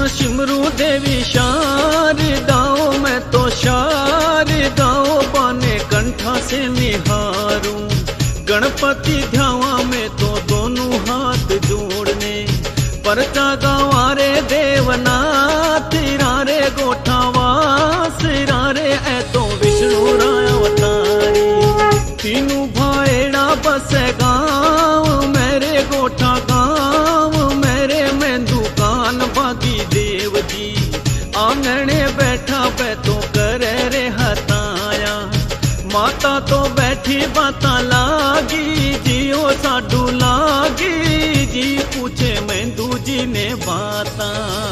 सिमरू देवी शारदाओ, मैं तो शारदाओ बाने कंठा से निहारूं। गणपति ध्यावा में तो दोनों हाथ जोड़ने, परचा गवारे देवनाथ रे गोठावा सिरा रे ऐ तो विष्णु राय अवतारी। तीनों भाईड़ा बस गाँव मेरे गोठा गाँव मेरे, मैं दुकान बागी देव जी आंगणे बैठा बै तो करे रे हताया। माता तो बैठी बाता लागी जियो साडू लागी जी, पूछे मेंदू जी ने बाता।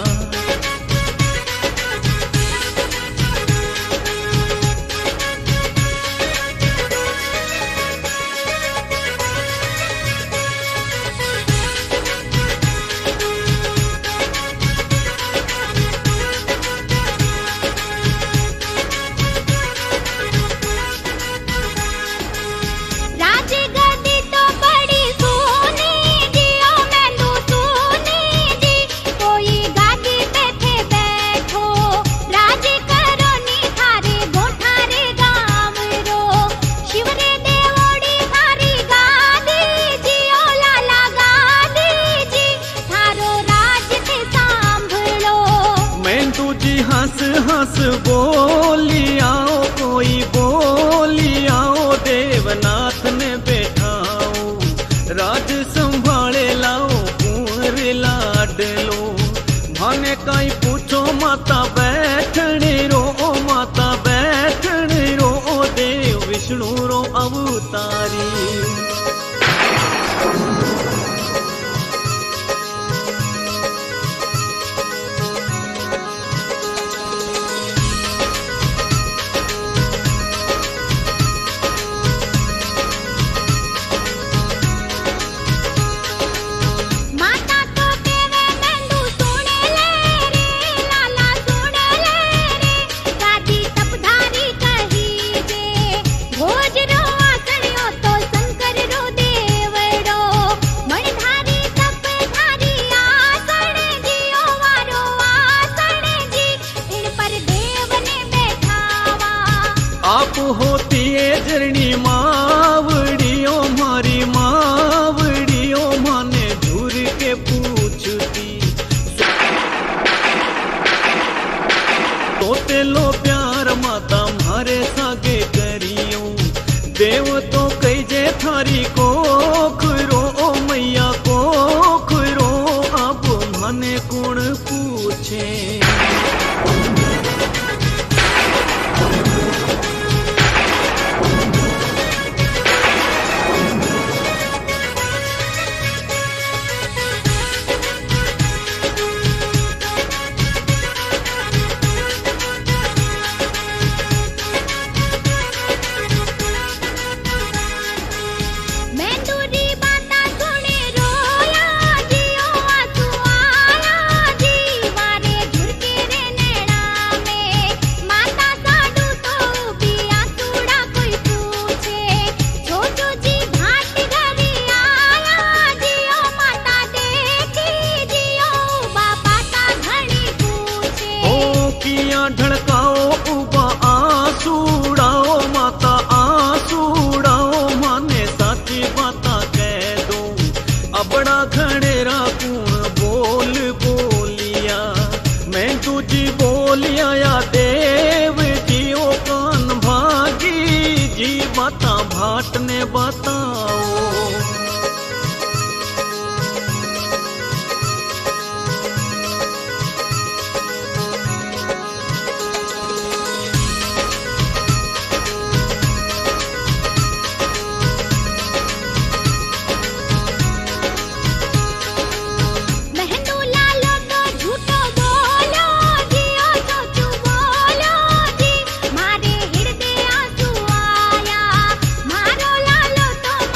हंस हंस बोलियाओ कोई बोलियाओ, देवनाथ ने बैठाओ राज संभाले लाओ कुंवर लाड लो। भाने काई पूछो माता बैठने रो, माता बैठने रो, देव विष्णु रो अवतारी। आप होती है जरनी मावड़ियो मारी मावड़ियो, माने झूर के पूछती तोते लो प्यार माता मारे सागे करियो। देव तो कई जे थारी को खुरो ओ मैया को खुरो, अब मने कौन पूछे। ढड़काओ उबा आंसूड़ाओ माता आंसूड़ाओ, माने साची बाता कह दो अबड़ा घड़ेरा कौन बोल बोलिया। मैं तुझी बोलिया या देव जी ओ कान भागी जी, बाता भाट ने बताओ। मारो लालो तो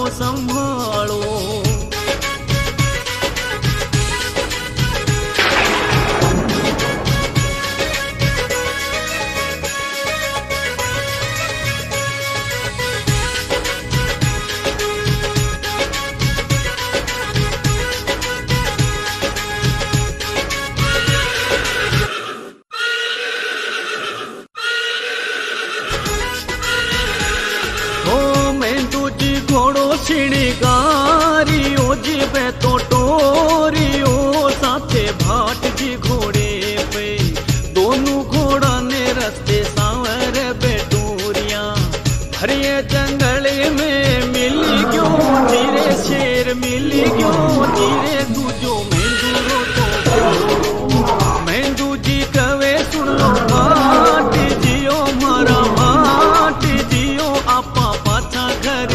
संभालो। घोड़ो शिणगारियो जीवे तो टोरियो साथे भाट जी घोड़े पे दोनों घोड़ा ने रस्ते सांवर बेटोरिया भरिए जंगल में मिल गयो धीरे शेर मिल गयो धीरे दूजो मेंदू तो मेंदू जी कवे सुन लो भाट जियो मारा भाट जियो आपा पाछा घरे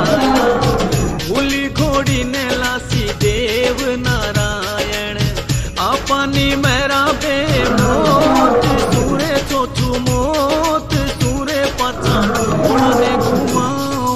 भूली घोड़ी ने लासी देव नारायण आपानी मेरा बे मोत सूरे चोचू मोत सूरे पाछा घोड़े घुमाओ।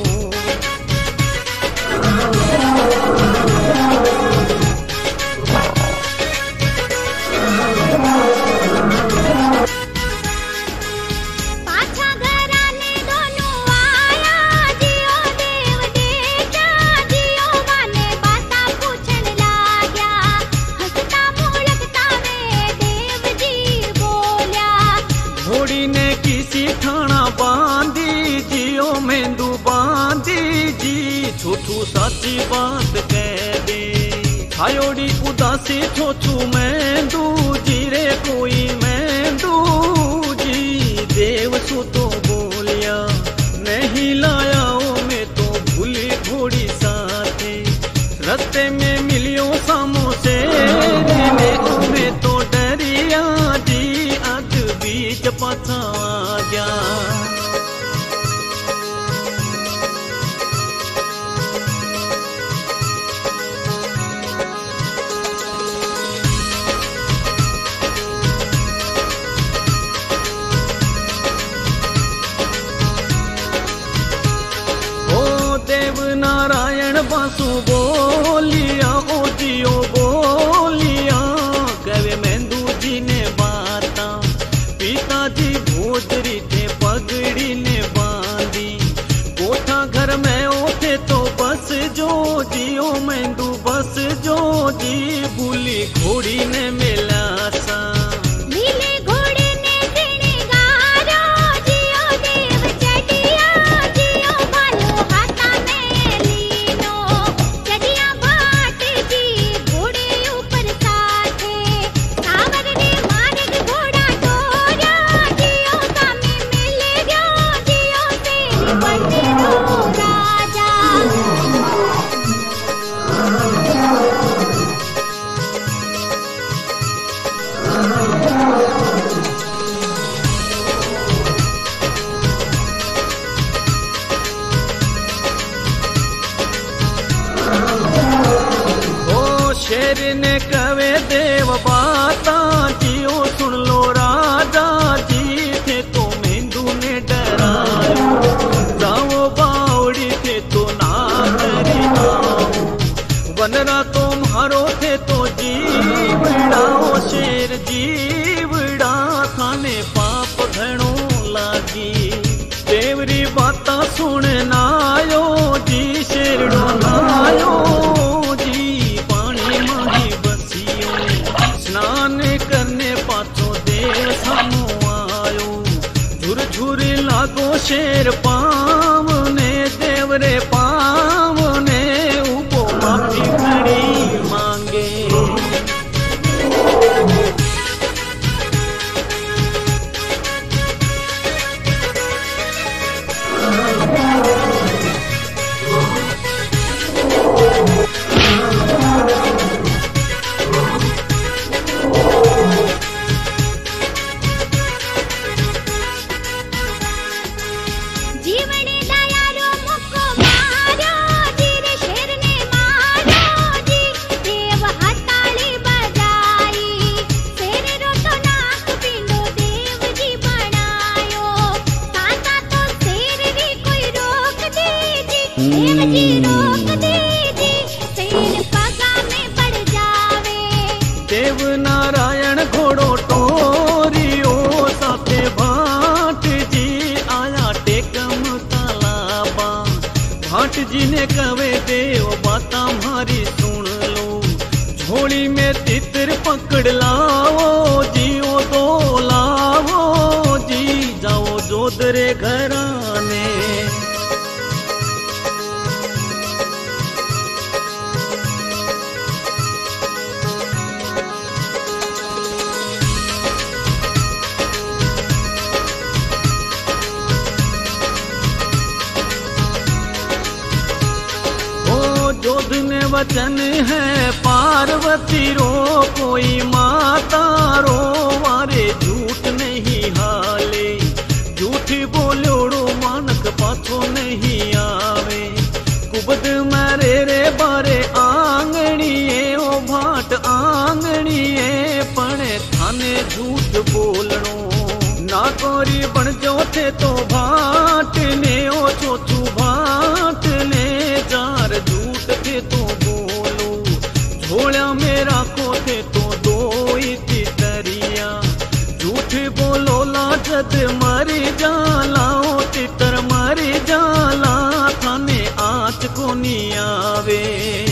घोड़ी ने किसी ठाणा बांधी जियो मेंदू बांधी जी छोटू साची बात कह दे खायोड़ी उदासी छोटू मेंदू जी रे कोई मेंदू जी देव सो तो बोलिया नहीं लाया ओ मैं तो भूली घोड़ी साथे रस्ते में मिलियो सामो से मैं तो डरिया जी अग बीच पाछा गया। ओ देव नारायण बासु बोलिया ओ जियो बोलिया कवे मेंदू जी ने बाता पिताजी भोजरी थे पगड़ी ने बांधी कोठा घर में ओठे तो बस जो जियो मेंदू बस जो जी भूली घोड़ी ने मिला सा शेर ने कवे देव बाता जियो सुन लो राजा जी थे तो मेंदू ने डरायो जाओ बावड़ी थे तो ना डरी बनरा तुम्हारो थे तो जीवड़ाओ शेर जीवड़ा थाने पाप घणो लागी देवरी बाता सुन नायो जी शेरड़ो नायो जी स्नान करने भाट जी ने कवे देव बाता मारी सुन लो, झोली में तितर पकड़ लाओ जी, ओ दो लाओ जी, जाओ जोधरे घराने। जोध में वचन है पार्वती रो, कोई माता रो वारे झूठ नहीं हाले, झूठी बोलोड़ो मानक पाछो नहीं आवे। कुबद मारे रे बारे आंगणीए ओ भाट आंगणीए, पणे थाने झूठ बोलणो ना कोरी बन जो थे तो भाट ने ओ चोचू भाट ने, जार झूठ थे तो बोलो, झोला में राखो थे तो दो इति तरिया, झूठ बोलो लाजत मरी जाला, ओ तितर मरी जाला, थाने आँच को नी आवे।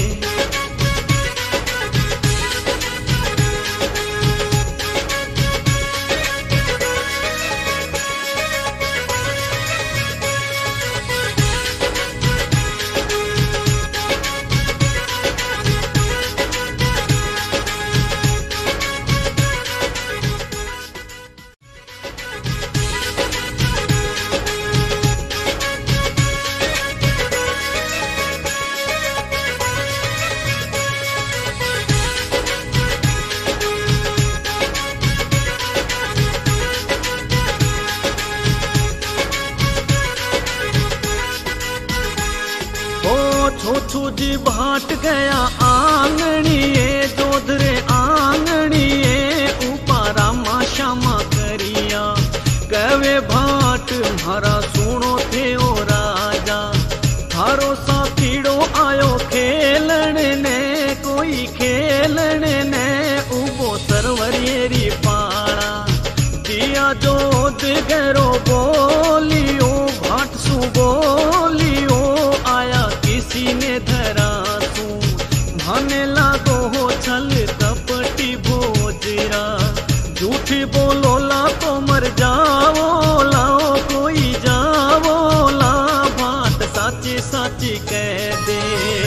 छोछू जी भाट गया आंगणीए, जोधरे आंगणीए, उपारा मा श्यामा करिया, कवे भाट मारा सुनो थे ओ राजा, थारो साथीड़ो आयो खेलन ने, कोई खेलन ने, उबो सरवरियरी पाड़ा, दिया जोध गरो बोलियो, भाट सु बोलियो, आया किसी ने धरा तू, भाने लागो हो छल कपटी भोजरा, झूठी बोलो ला तो मर जाओ, लाओ कोई जाओ ला, भाट साची साची कह दे।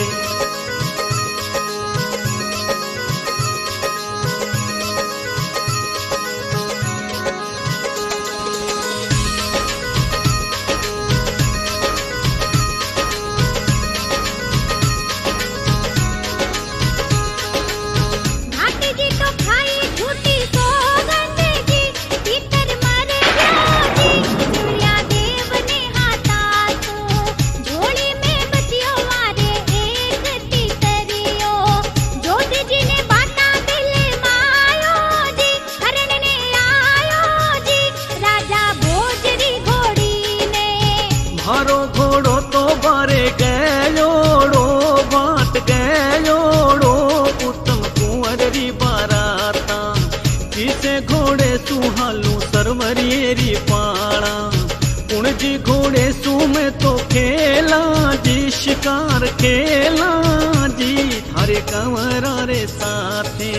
मारो घोड़ो तो बारे गयोड़ो, भाट गयोड़ो, उत्तम कुंवर री बाराता, जिसे घोड़े सुहालू सरवरियरी पाड़ा, उन जी घोड़े सु में तो खेला जी, शिकार खेला जी, थारे कंवरा रे साथे।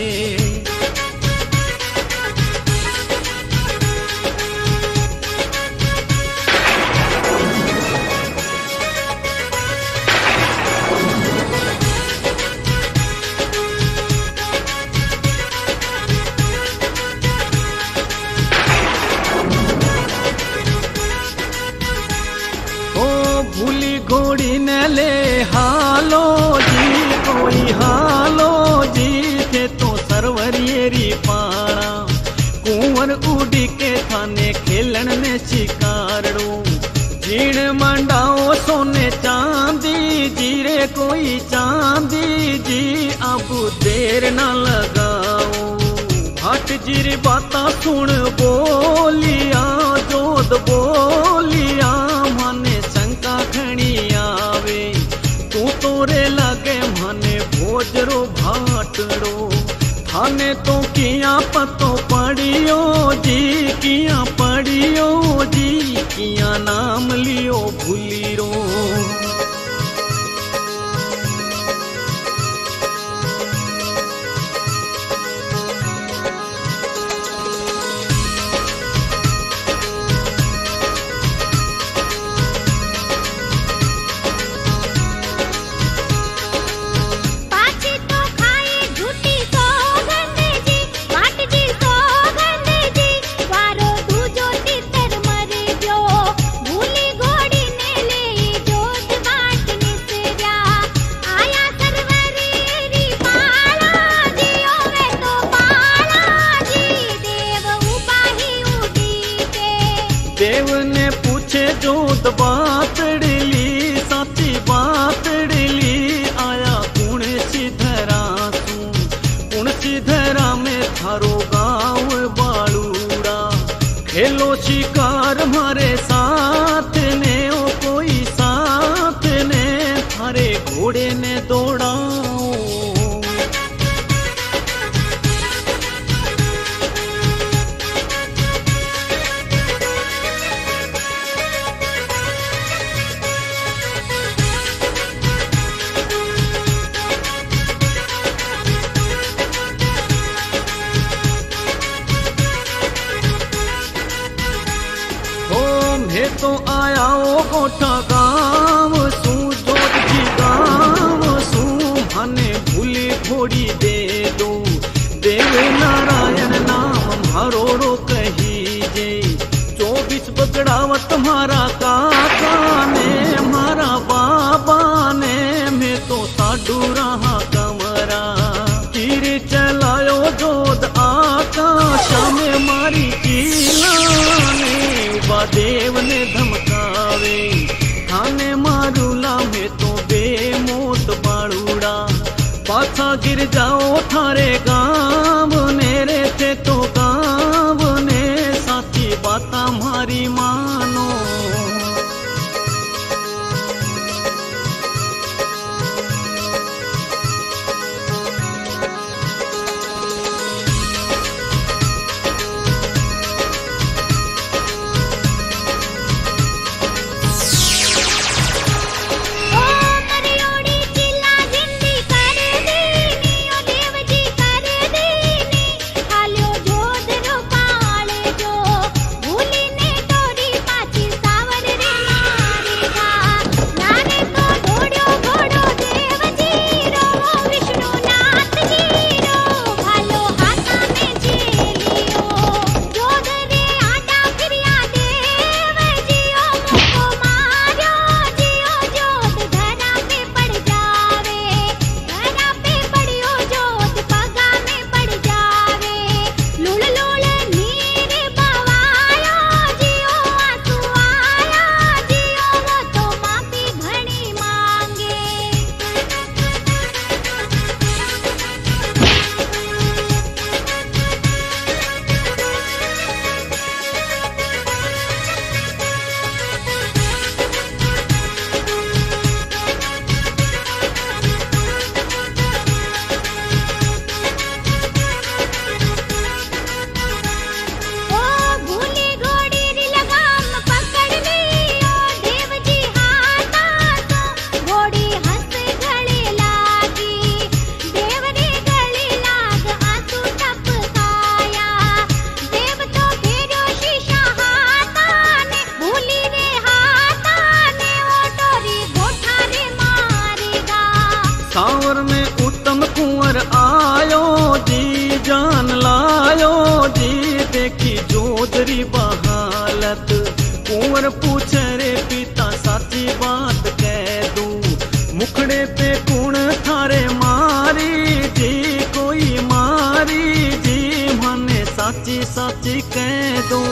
भूली घोड़ी न ले हालो जी, कोई हालो जी, थे तो सरवरियरी पाड़ा, कुंवर उड़ी के थाने खेलन में शिकारड़ो, जीण मंडाओ सोने चांदी जी रे, कोई चांदी जी, अब देर न लगाओ, भाट जी बाता सुन बोलिया, जोध बोलिया, माने शंका घणी आवे, तू तोरे लागे माने भोजरो भाटड़ो, थाने तो किया पतो पड़ियो जी, किया पड़ियो जी, किया नाम लियो भूली रो। घोड़े ने दौड़ाओ। मैं तो आया ओ गोठा गाँव सू, जोत जी गाँव सू, माने भूली घोड़ी दे दो। देव नारायण नाम मारो रो कही जे, 24 बगड़ावत तुम्हारा काका ने, मारा बाबा ने। मैं तो साडू रहा कमरा, तीर चलायो जोत आकाश में मारी चीलाने। देव ने धमकावे थाने मारूला, में तो बेमौत बाड़ूड़ा। पाछा गिर जाओ थारे गाँव ने, रे थे तो गाँव ने। साथी बाता मारी मानो, सावर में उत्तम कुंवर आयो जी, जान लायो जी। देखी जोधरी बहालत, कुंवर पूछे रे पिता साची बात कह दू। मुखड़े पे कुण थारे मारी जी, कोई मारी जी। माने साची साची कह दो।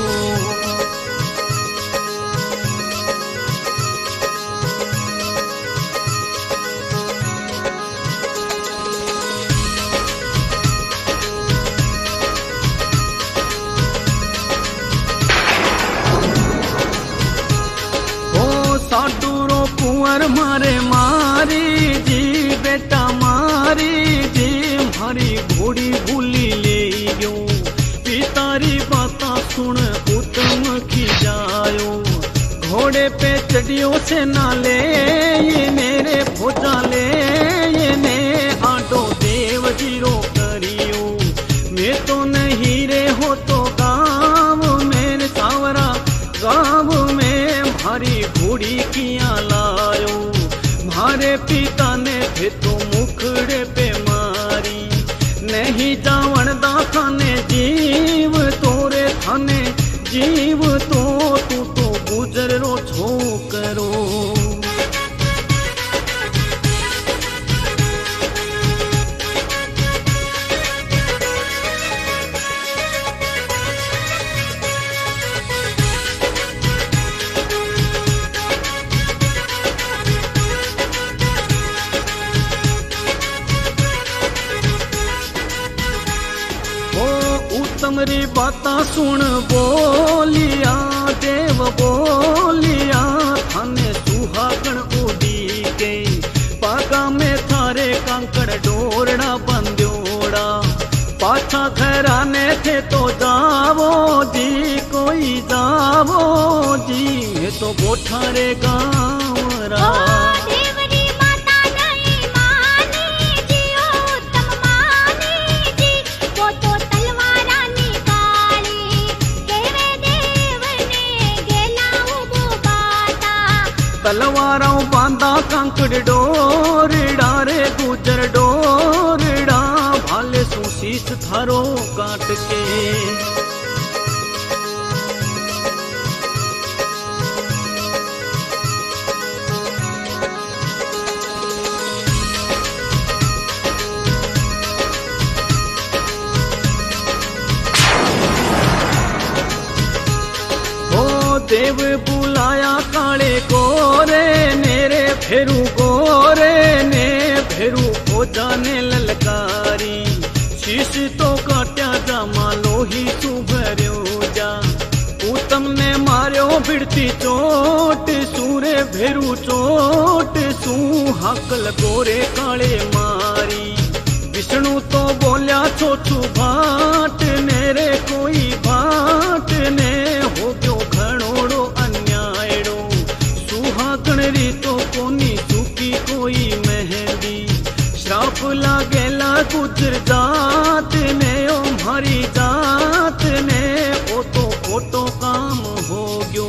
साडूरो कुंवर मारे मारी जी, बेटा मारी जी। मारी घोड़ी भूली ले गयो, पितारी बाता सुन उत्तम खिजायो। घोड़े पे चढ़ियो से ना ले ये मेरे भोजा ले ये ने। आटो देव जीरो करियो, मैं तो नहीं रे हो तो गाँव में सावरा गाँव में। भारी घोड़ी किया लायो, मारे पिता ने थे तो मुखड़े पे मारी। नहीं जावण दा थाने जीव तोरे थाने जीव तो, तू तो गुजर रो छोकरो। तमरी बाता सुन बोलिया, देव बोलिया। थाने सुहागण उड़ी के पागा कांकड़ डोरड़ा बंद्योड़ा। पाछा घराने थे तो जावो जी, कोई जावो जी, ये तो गोठारे गाँव रा। तलवारों बांधा कांकड़ डोरड़ा रे गुजर डोरड़ा, भाले सु शीश थारो काट के। देव बुलाया काले गोरे नेरे, फेरू गोरे ने फेरू हो जाने ललकारी। शीश तो काट्या जामा लोही तू भर्यो जा, उत्तम ने मार्यो बिड़ती चोट सूरे भेरू चोट सू, हाकल गोरे काले मारी। विष्णु तो बोल्या छोटू भाट नेरे, कोई भाट ने हो गयो घणोड़ो अन्यायड़ो। सुहागण री तो कोनी सुकी कोई मेहंदी, श्राप लागेला गुजर जात ने ओ मारी जात ने, ओ तो खोटो काम हो गयो।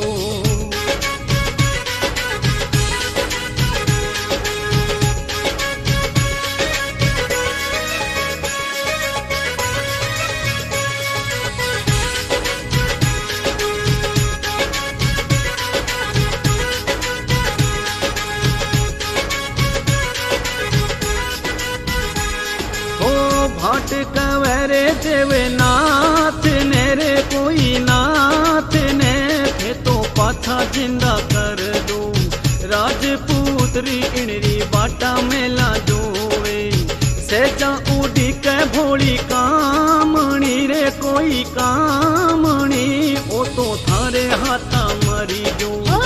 भाट कवरे देवे नाथ ने रे, कोई नाथ ने थे तो पाछा जिंदा कर दो। राजपूतरी इनरी बाटा मेला जोवे, सेजा उड़ी के भोली कामणी रे, कोई कामणी ओ तो थारे हाथा मरी जो।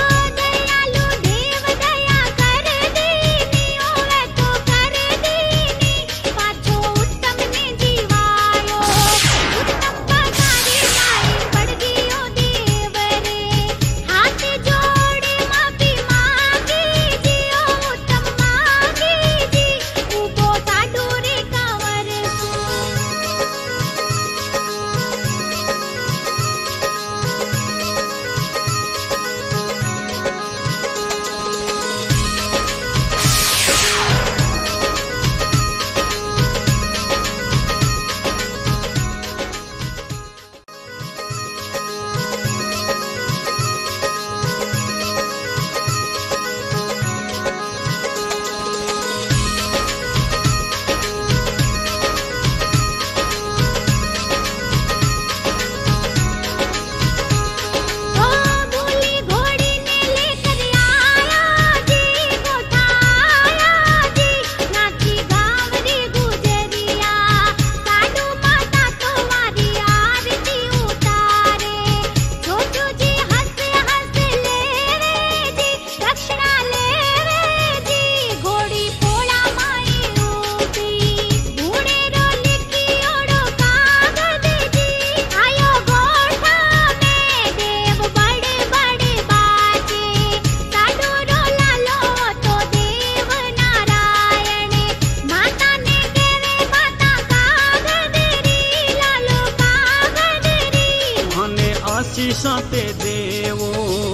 आशीषाते देवो।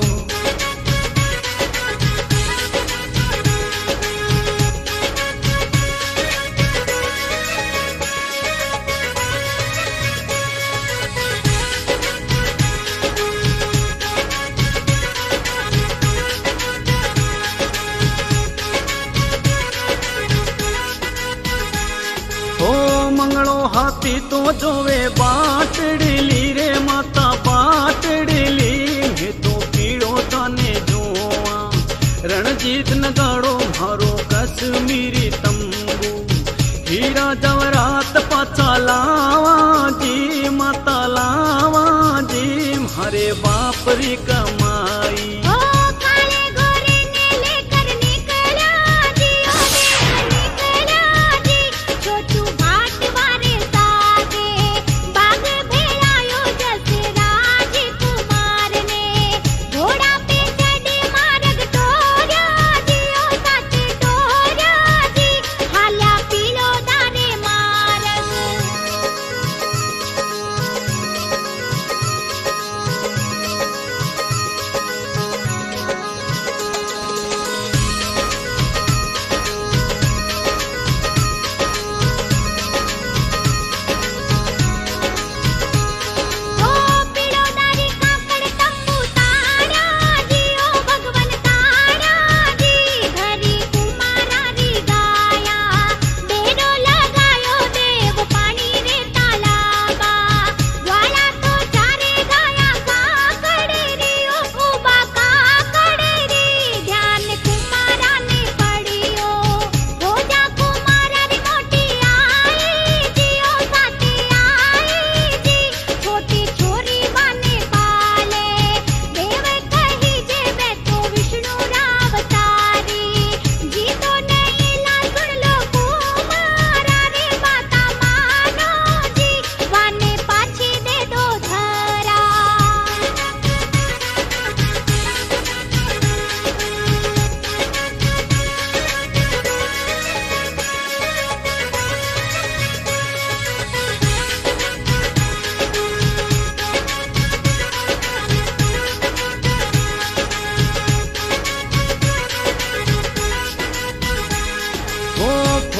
मंगलो हाथी तो जोवे बाटड़ी रे माता बाटड़ी हे तो पीड़ो ताने जोआ। रणजीत नगाड़ो मारो कश्मीरी तंबू, हीरा जवरात पाचा लावा जी माता लावा जी, हरे बाप री कमाई।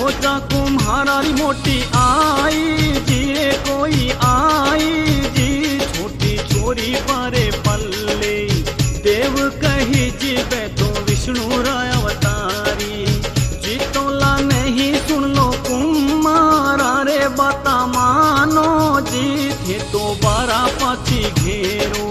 खोजा कुम्हारारी मोटी आई जी रे कोई आई जी, छोटी छोरी बारे पल्ले देव कही जी बै तो विष्णु राय अवतारी जी, तोला नहीं सुन लो कुमारा रे बाता मानो जी, थे तो 12 पाछी घेरो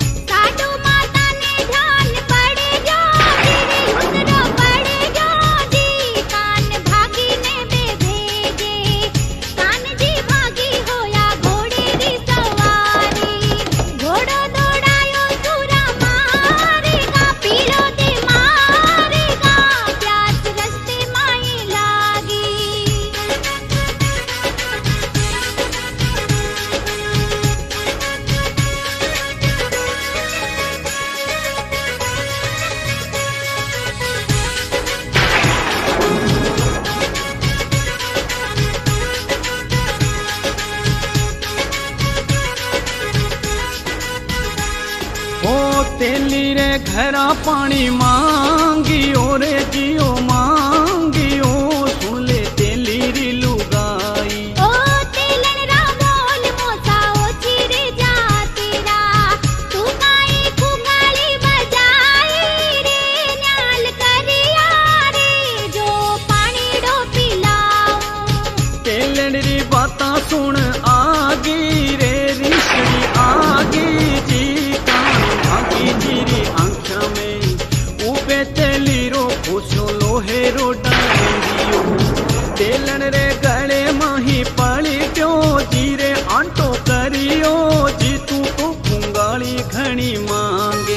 तेली रे घरा पानी मांगियो रे जियो मांगियो, सुन ले तेली री लुगाई ओ तेलन रा बोल मोसा ओ चिरे जा तेरा, तू काई कुंगाली बजाई रे न्याल करिया रे जो पानी डो पिलाऊं। तेलन री बाता सुन आगी रे ऋषि आगी जी, जीरी आंखा में ऊपे तेली रो खुशो लोहे रो डालियो, तेलन रे गले माही पड़ी क्यो जीरे आंटो करियो जी, तू तो कुंगाली घणी मांगे।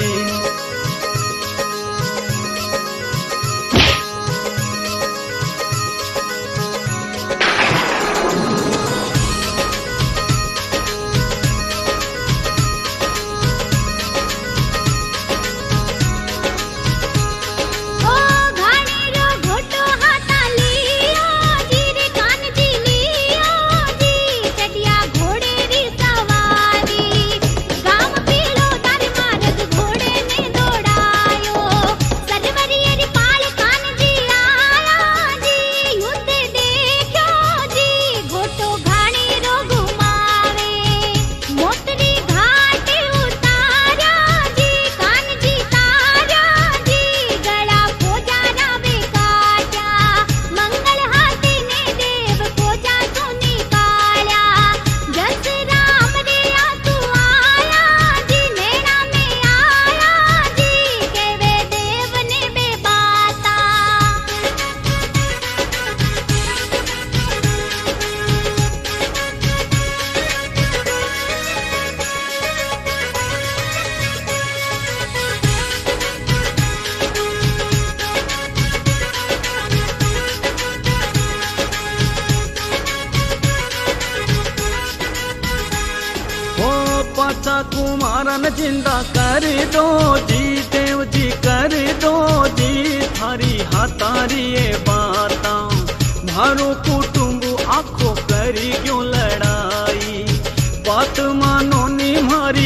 पाछा कुमारन जिंदा कर दो जी, देव जी कर दो जी, थारी हाथारी ये बाता मारो कुटुंब आखो करी क्यों लड़ाई, बात मानो नी मारी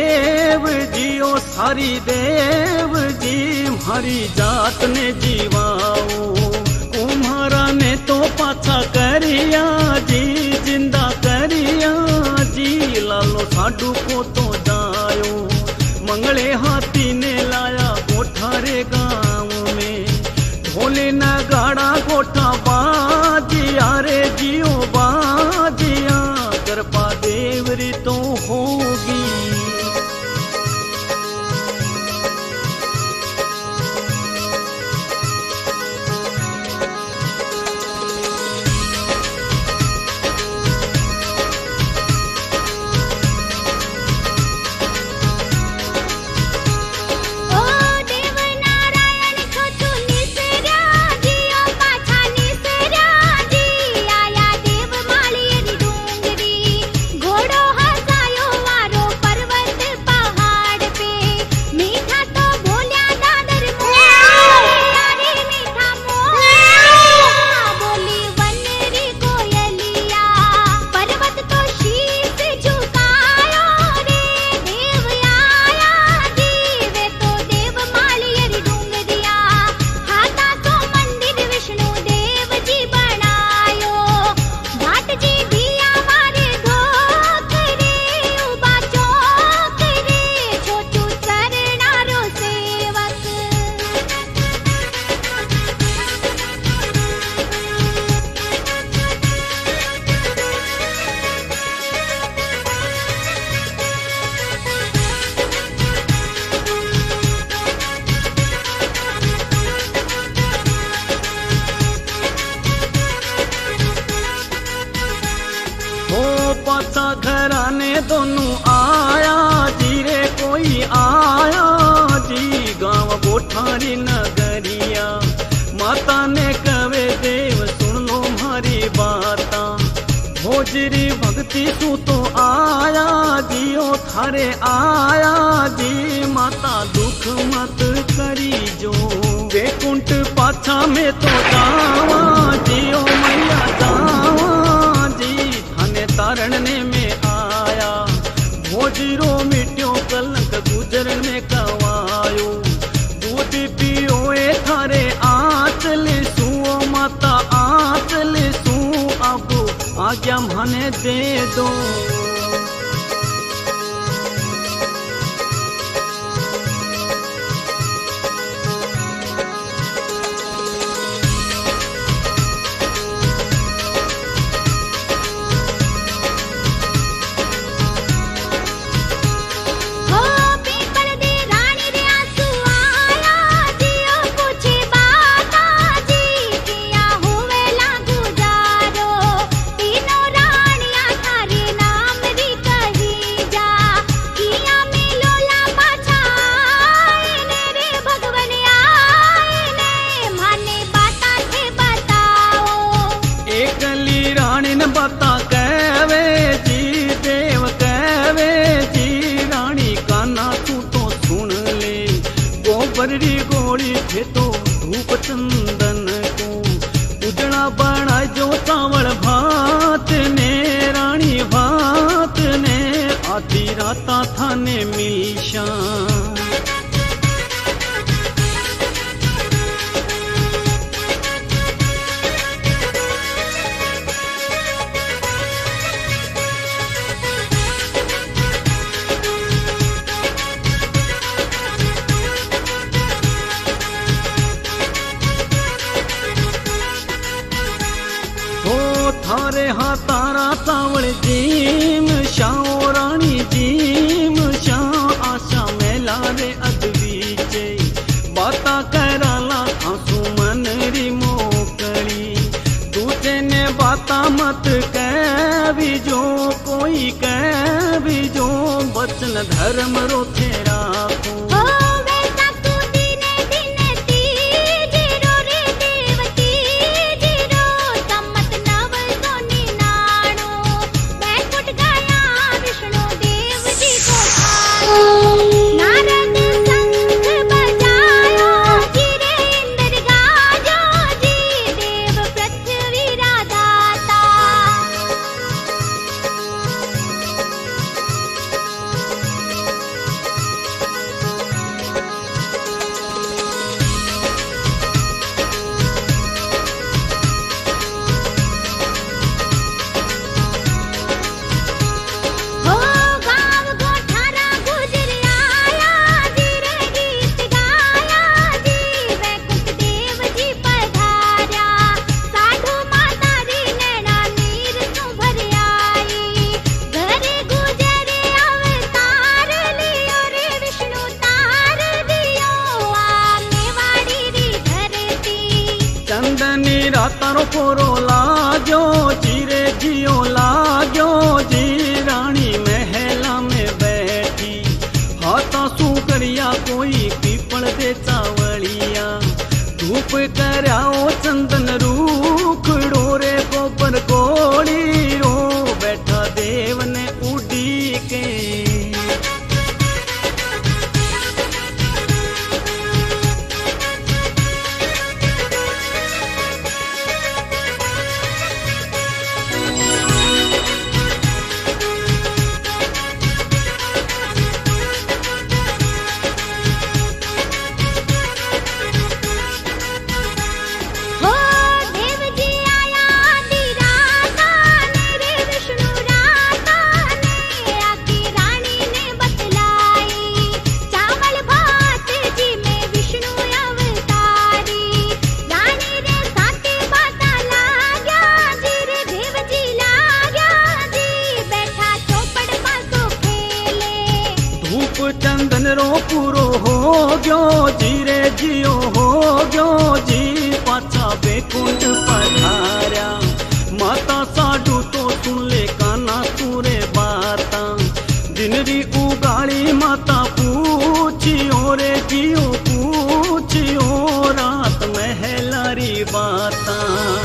देव जी ओ सारी देव जी, मारी जात ने जीवाओ कुम्हारा ने तो पाछा करिया जी, जिंदा करिया जी, लालो साडू को तो जायो मंगले हाथी ने लाया कोठारे गांव में, ढोले न गाड़ा कोठा बाजिया रे जियो बाजिया, कृपा देवरी तो होगी। ओ देव नारायण छो निसर्या जियो पाछा निस थारी नगरिया। माता ने कवे देव सुन लो मारी बाता, भोजरी भक्ति सू तो आया जियो थारे आया जी। माता दुख मत करी जो वैकुंठ पाछा में तो जावा जियो मैया जावा जी। थाने तारणने में आया भोजरो मिट्यो कलंक गुजरन में कवायो। दूध पियो ए थारे आंचल सुओ माता आंचल सू। अब आज्ञा माने दे दो। बाता कहवे जी देव कहवे जी। रानी काना तू तो सुन ले, गोबररी गोली थे तो धूप चंदन को। उजड़ा बना जो चावल भात ने रानी भात ने। आधी राता थाने मिलशा थारे हाँ तारा सावल जीम शाओ रानी जीम शाओ। आशा मेला रे अदवीचे बाता कराला आंसू मन री मोकली। दूजे ने बाता मत कह भी जो कोई कह भी जो। वचन धर्म रो तेरा को चंदनी रातारो पोरो लाग्यो जीरे जियो लाग्यो जी। रानी महला में बैठी हाथा सू करिया कोई पीपल दे चावलिया। धूप कराओ चंदन रूख डोरे गोबर गोली रो। बैठा देव ने उड़ी के हो देव जी आया दी रात दी बाता।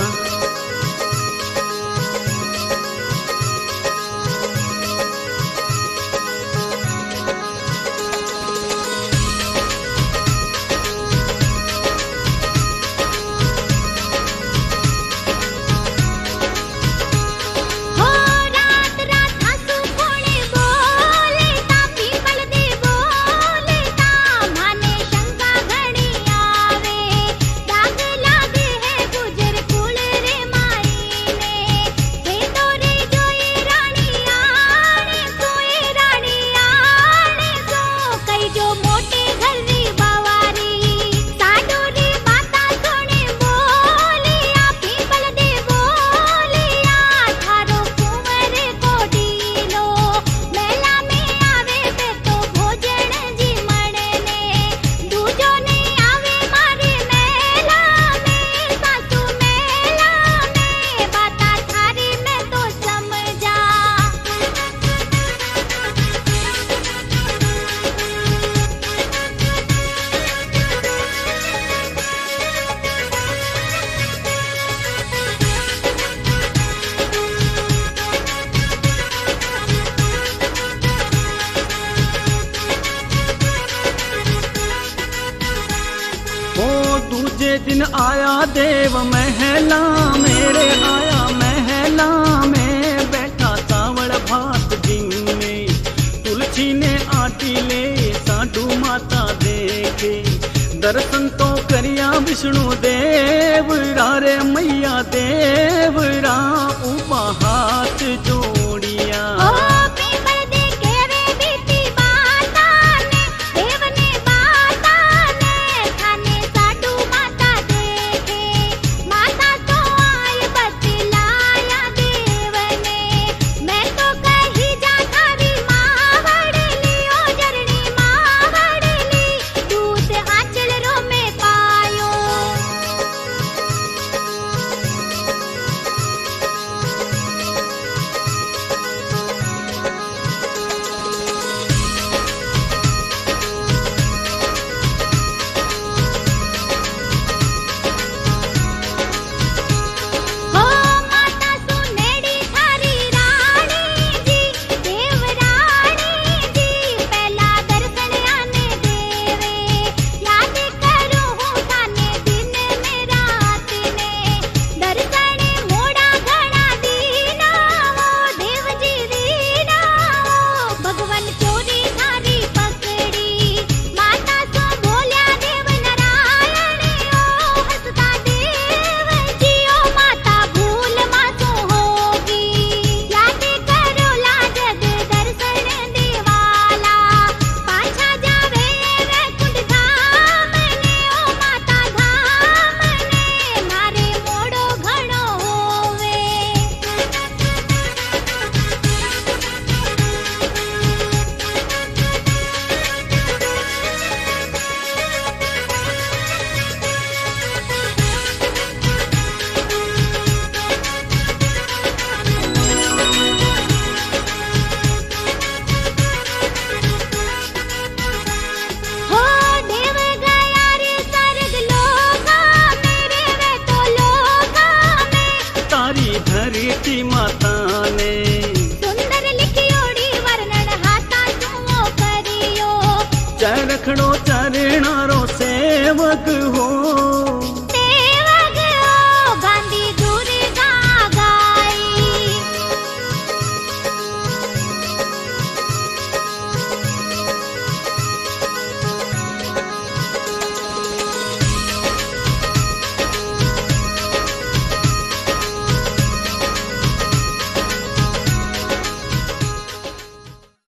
दूजे दिन आया देव महला मेरे, आया महला में बैठा चावल भात जिनने, तुलसी ने आटी ले साधु माता देखे, दर्शन तो करिया विष्णु देव रा रे मैया देव रा, उपा हाथ जोड़िया। धरती माता ने सुंदर लिखियोड़ी वर्णन हाथा तुमो करियो, चरखड़ो चरणारो सेवक